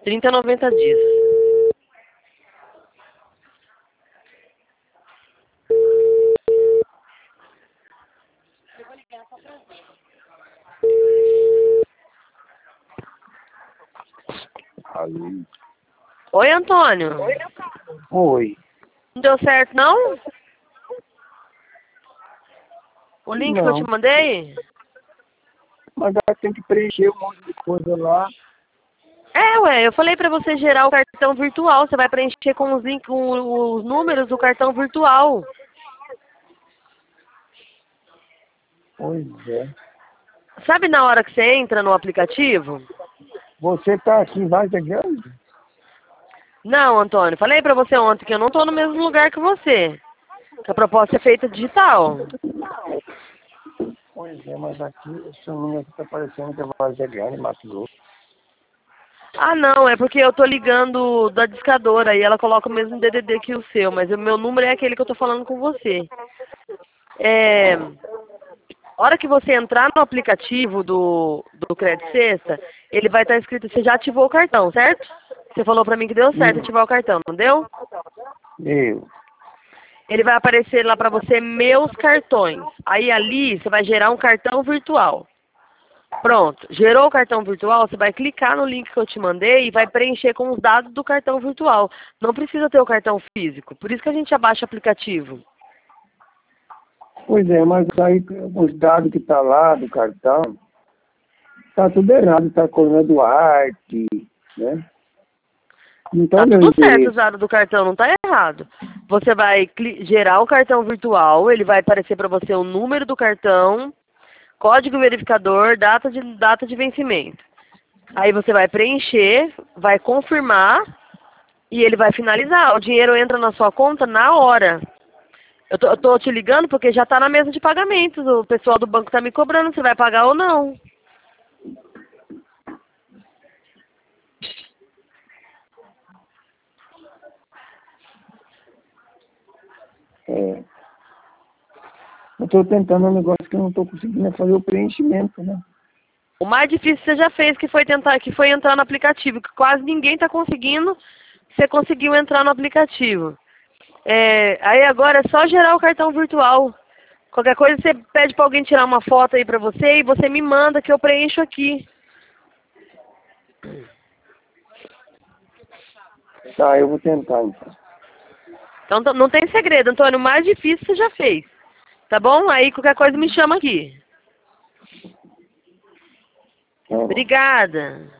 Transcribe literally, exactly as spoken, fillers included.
trinta a noventa dias. Alô? Oi, Antônio. Oi. Não deu certo, não? O link que eu Não, te mandei? mas ela tem que preencher um monte de coisa lá. É, ué, eu falei pra você gerar o cartão virtual. Você vai preencher com os, link- com os números do cartão virtual. Pois é. Sabe na hora que você entra no aplicativo? Você tá aqui em Várzea Grande? Não, Antônio, falei pra você ontem que eu não tô no mesmo lugar que você. Que a proposta é feita digital. Pois é, mas aqui o seu número está aparecendo que é Várzea Grande, Mato Grosso. Ah, não, é porque eu tô ligando da discadora e ela coloca o mesmo D D D que o seu, mas o meu número é aquele que eu tô falando com você. É, a hora que você entrar no aplicativo do, do Crédito Sexta, ele vai estar escrito, você já ativou o cartão, certo? Você falou pra mim que deu certo Hum, ativar o cartão, não deu? eu. Ele vai aparecer lá pra você, meus cartões. Aí ali, você vai gerar um cartão virtual. Pronto, gerou o cartão virtual, você vai clicar no link que eu te mandei e vai preencher com os dados do cartão virtual. Não precisa ter o cartão físico, por isso que a gente abaixa o aplicativo. Pois é, mas aí os dados que tá lá do cartão, tá tudo errado, tá Colônia Duarte, né? Não tá Tá o meu tudo certo os endereço. dados do cartão, não tá errado. Você vai cli- gerar o cartão virtual, ele vai aparecer para você o número do cartão, código verificador, data de, data de vencimento. Aí você vai preencher, vai confirmar e ele vai finalizar. O dinheiro entra na sua conta na hora. Eu tô, eu tô te ligando porque já tá na mesa de pagamentos. O pessoal do banco tá me cobrando se vai pagar ou não. É, eu tô tentando um negócio que eu não tô conseguindo fazer o preenchimento, né? O mais difícil você já fez, que foi tentar, que foi entrar no aplicativo, que quase ninguém tá conseguindo. Você conseguiu entrar no aplicativo. É, aí agora é só gerar o cartão virtual. Qualquer coisa você pede pra alguém tirar uma foto aí pra você e você me manda que eu preencho aqui. Tá, eu vou tentar então. Então t- não tem segredo, Antônio. O mais difícil você já fez. Tá bom? Aí qualquer coisa me chama aqui. Tá bom. Obrigada.